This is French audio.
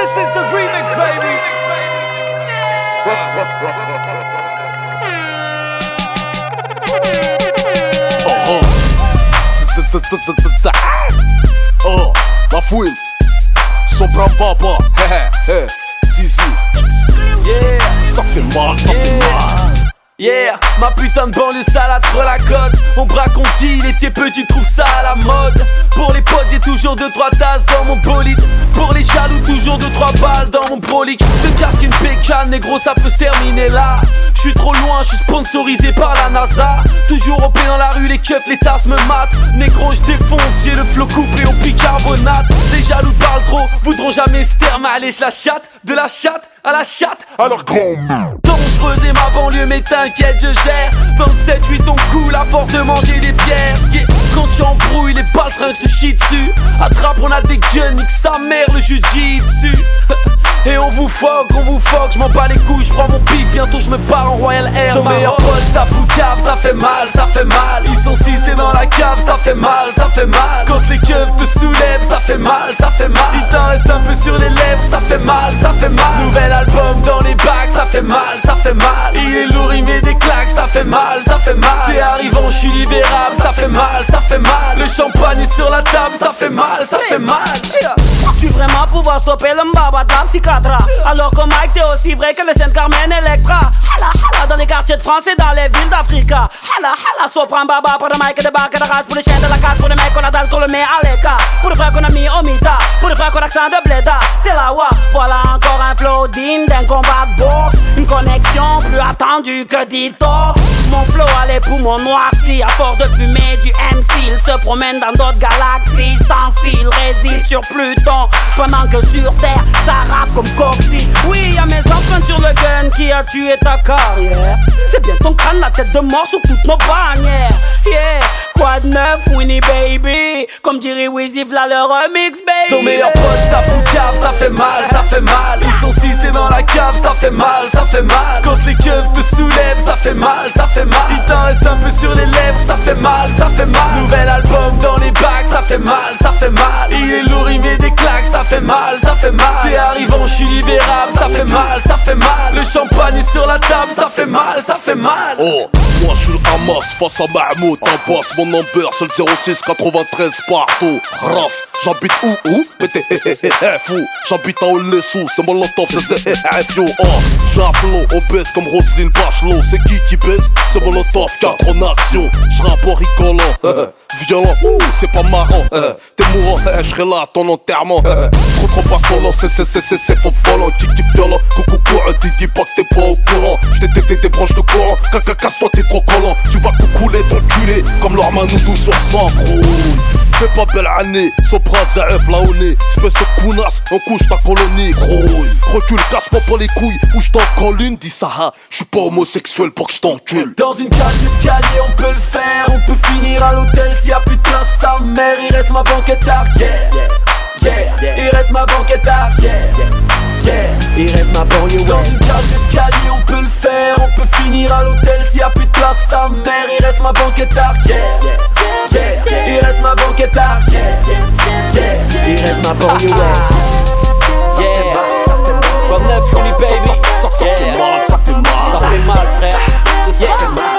This is the remix, baby. Oh, ma fouine, Sombra Baba, Zizi. Yeah, Ça fait mal, ça fait mal. yeah, ma putain de banlieue salade sur la côte. On braque, on dit, il était petit, trouve ça à la mode. Pour les potes, j'ai toujours 2-3 tasses dans mon bolide. Pour les jaloux, toujours 2-3 balles dans mon prolique. De casque, une pécane, négro, ça peut se terminer là. J'suis trop loin, j'suis sponsorisé par la NASA. Toujours au pied dans la rue, les keufs, les tasses me matent. Négro, j'défonce, j'ai le flot coupé au bicarbonate. Les jaloux parlent trop, voudront jamais se terme. Allez, j'la chatte, de la chatte à la chatte. Alors grand Dangereuse et ma banlieue, mais t'inquiète, je gère. 27-8, on coule à force de manger des pierres. Yeah. Quand j'embrouille, les baltringues se chient dessus. Attrape, on a des guns, nique sa mère, le jujitsu. Et on vous foque, je m'en bats les couilles, je prends mon pif, bientôt je me pars en Royal Air. Ton meilleur pote tape ou cave, ça fait mal, ça fait mal. Ils sont 6 t'es dans la cave, ça fait mal, ça fait mal. Quand les keufs te soulèvent, ça fait mal, ça fait mal. Il t'en reste un peu sur les lèvres, ça fait mal, ça fait mal. Nouvel album dans les bacs, ça fait mal, ça fait mal. Il est lourd, il met des claques, ça fait mal, ça fait mal. T'es arrivant, je suis libérable, ça fait mal, ça fait mal. Le champagne est sur la table, ça fait mal, ça fait mal. Tu vraiment pouvoir stopper le mbaba de la psychiatra. Alors que Mike t'es aussi vrai que le Saint-Carmen Electra. Hala hala dans les quartiers de France et dans les villes d'Africa. Hala hala sopran baba pour le Mike débarque de race. Pour les chiens de la case, pour les mecs qu'on a dalle, qu'on le met à l'écart. Pour les frères qu'on a mis au mita, pour les frères qu'on a accent de bléda. C'est la wa, voilà encore un flow digne d'un combat de boxe. Une connexion plus attendue que Dito. Mon flow a les poumons noircis. À force de fumer du MC, il se promène dans d'autres galaxies. Stencil réside sur Pluton, pendant que sur Terre, ça rappe comme Coxy. Oui, y'a mes empreintes sur le gun qui a tué ta carrière. C'est bien ton crâne, la tête de mort sur toutes nos bannières. Yeah, quoi de neuf, Winnie baby. Comme dirait Wheezy, v'là le remix, baby. Ton meilleur pote tape ou cave, ça fait mal, ça fait mal. Ils sont 6 t'es dans la cave, ça fait mal, ça fait mal. Quand les keufs te soulèvent, ça fait mal, ça fait mal. Il t'en reste un peu sur les lèvres, ça fait mal, ça fait mal. Nouvel album dans les bacs, ça fait mal, ça fait mal. Il est lourd, il met des claques, ça fait mal, ça fait mal. T'es arrivant, je suis libérable, ça fait mal, ça fait mal. Le champagne est sur la table, ça fait mal, ça fait mal. Oh, moi je suis le Hamas face à Mahmoud. En boss, mon number c'est le 06 93 partout. Race, j'habite où? Pété, fou. J'habite à Olessou, c'est mon lotov, c'est yo. Oh, j'appelons, on baisse comme Roselyne Bachelot. C'est qui baisse? C'est mon lotov, 4 en action. J'rappe en rigolant, violent, c'est pas marrant. T'es mourant, j'serai là à ton enterrement. Trop pas c'est faux volant. Kick violent, coucou, dis pas que t'es pas au courant. J't'ai des branches de courant, casse-toi t'es trop collant. Tu vas couler ton culé, comme leur Manoudou sur 100 grouille. Fais pas belle année, Sopra Zaef là au nez. Espèce de counasse, on couche ta colonie, grouille. Recule, casse-moi pas les couilles, ou j't'en colle une, dis ça, j'suis pas homosexuel pour que j't'encule. Dans une cage d'escalier, on peut le faire. On peut finir à l'hôtel s'il y a plus de place, sa mère. Il reste ma banquette arrière. Il reste ma banquette arrière. Il reste ma banlieue ouest. Dans une cage d'escalier, on peut le faire. On peut finir à l'hôtel s'il y a plus de place, sa mère. Il reste ma banquette arrière. Il reste ma banquette arrière. Il reste ma banlieue ouest. Comme neuf, Sully baby. Ça fait mal, ça fait mal. Ça fait mal, frère. Yeah.